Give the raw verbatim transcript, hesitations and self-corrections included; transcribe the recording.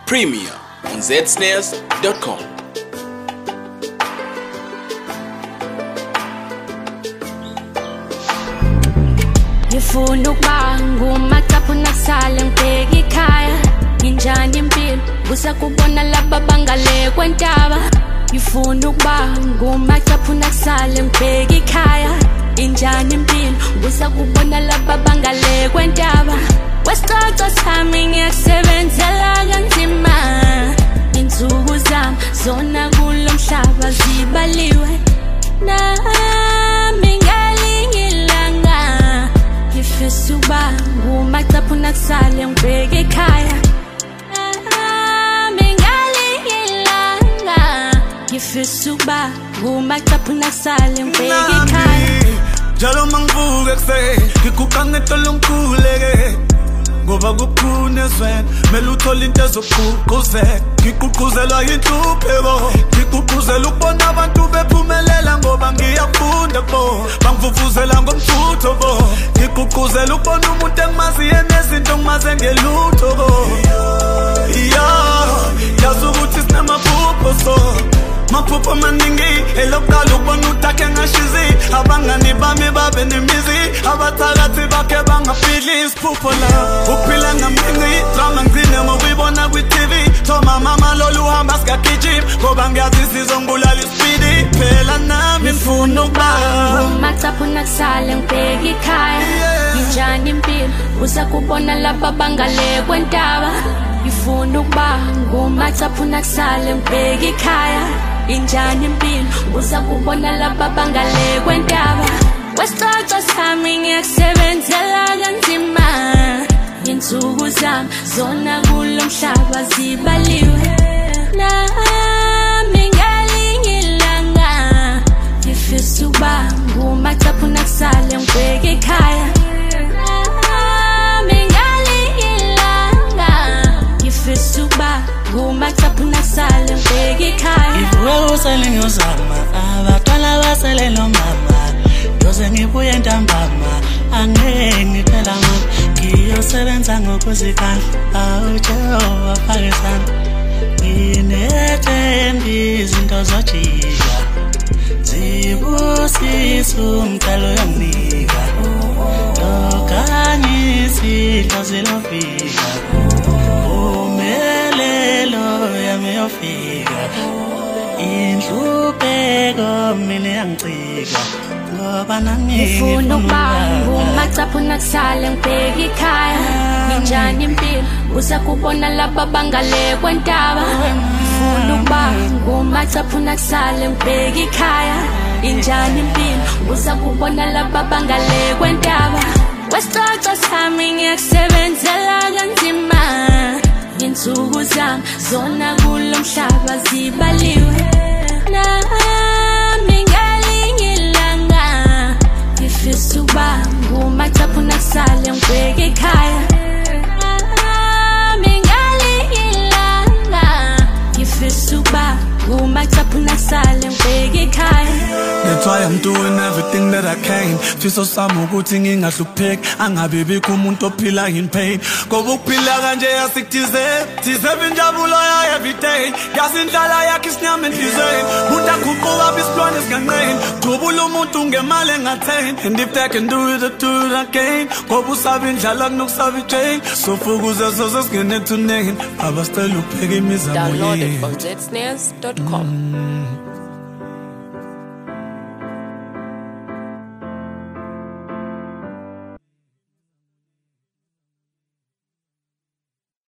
Premier on z snares dot com. Ngifuna ukuba nguMacapu nakusale ngibheke ekhaya. Injani impilo usakubona laba bangale kwentaba. Ngifuna ukuba nguMacapu nakusale ngibheke ekhaya. Injani impilo usakubona laba bangale kwentaba. Wesixoxo sami ngiyakusebenzela kanzima. Insuku zami zona kulo mhlaba zibaliwe. Nami ngelinye ilanga ngifisa ukuba nguMacapu nakusale ngibheke ekhaya. Nami ngelinye ilanga ngifisa ukuba nguMacapu nakusale ngibheke ekhaya. Njalo mangivuka ekuseni ngiguqa ngetolo ngikhuleke ngoba kuphunezweni mele uthole into ezokugqugquzela. Ngigqugquzelwa yinhlupheko, ngigqugquzela ukubona abantu bephumelela ngoba ngiyafunda kubo, bangivuvuzela ngomthutho bo. Ngigqugquzela ukubona umuntu engimaziyo nezinto ngimaze ngelutho bo. Yazi ukuthi sinamaphupho so maphupho maningi elokuqala ukubona utakhe ngashizi. Abangani bami babe nemizi, abathakathi bakhe bangafihli isiphupho la. Uphila ngamingi drama ngcine ngokuyibona kwi-T V. Thoma mama lolu hamba sikagijima ngoba ngiyazi sizongibulala isipidi. Phela nami ngifuna ukuba nguMacapu nakusale ngibheke ekhaya. Injani impilo usakubona laba bangale kwentaba. Ngifuna ukuba nguMacapu nakusale ngibheke ekhaya. Injani impilo usakubona laba bangale kwentaba. Wesixoxo sami ngiyakusebenzela kanzima. Insuku zami zona kulo mhlaba zibaliwe. Nami ngelinye ilanga ngifisa ukuba nguMacapu nakusale ngibheke ekhaya. Nami ngelinye ilanga ngifisa ukuba nguMacapu nakusale ngibheke ekhaya. Ivuwe usale ngiyozama, abatwana basele nomama. Yoze ngibuye ntambama, angeke ngiphela mama. Ngiyosebenza ngokuzikhandla, awu Jehova fake isandla. Nginethemba izinto zojika, zibusisa umthelo yanginika. Lokanye isidlo zilofika, umelelo yami yofika. Inhlupheko mina yangicika ngoba nami ngifuna ukuba nguMacapu nakusale ngibheke ekhaya. Injani impilo usakubona laba bangale kwentaba. Ngifuna ukuba nguMacapu nakusale ngibheke ekhaya. Injani impilo usakubona laba bangale kwentaba. Wesixoxo sami ngiyakusebenzela kanzima. Insuku zami zona kulo mhlaba zibaliwe. Nami ngelinye ilanga ngifisa ukuba nguMacapu nakusale ngibheke ekhaya. Nami ngelinye ilanga ngifisa ukuba nguMacapu nakusale ngibheke ekhaya. That's why I'm doing everything that I can. Fiso sami ukuthi ngingahlupheki, angabe bikho umuntu ophila in pain. Ngoba ukuphila kanje asikuthize, thize injabulo ya every day. Yazi indlala yakhe isinyama enhlizweni, umuntu aguquka bisilwane siganqeni. Qubula umuntu ngemali engatheni, and if they can do it, I do it again. Ngoba usaba indlala kunokusaba ijail, so fukuze soze singene ethuneni, abastela upheka imizamo. Download it from z snares dot com.